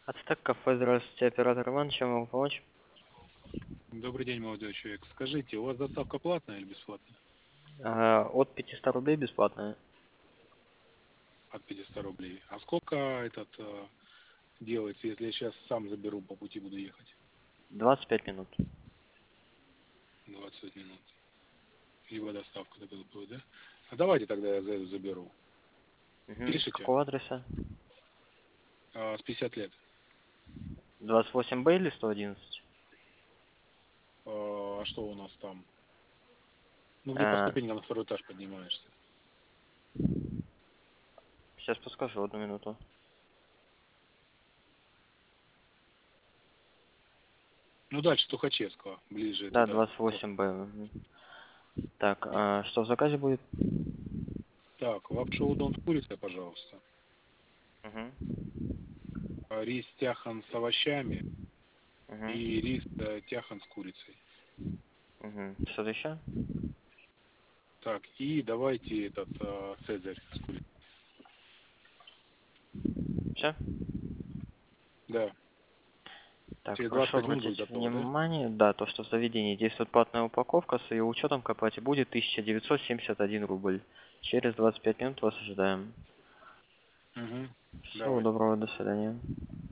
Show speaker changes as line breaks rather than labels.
Ацтек кафе, здравствуйте, оператор Иван, чем могу помочь?
Добрый день, молодой человек. Скажите, у вас доставка платная или бесплатная?
От 500 рублей бесплатная.
От 500 рублей. А сколько делается, если я сейчас сам заберу, по пути буду ехать?
25 минут.
20 минут. Либо доставка тогда будет, да? А давайте тогда я заеду, заберу.
С
Пишите?
какого адреса?
С 50 лет.
28Б или 111?
А что у нас там? Ну, где по
А,
ступенькам на второй этаж поднимаешься.
Сейчас подскажу, одну минуту.
Ну, дальше Тухачевского, ближе
Да,
туда.
28Б. Так, что в заказе будет?
Так, лапшу удон с курицей, пожалуйста.
Угу.
Рис тяхан с овощами
Угу.
и рис тяхан с курицей.
Угу. Что-то еще?
Так, и давайте цезарь с курицей.
Все?
Да.
Так,
Через
прошу
25 минут будет
обратить
готово, да?
внимание, да, то, что в заведении действует платная упаковка, с ее учетом к оплате будет 1971 рубль. Через 25 минут вас ожидаем.
Угу.
Всего
Давайте.
доброго, до свидания.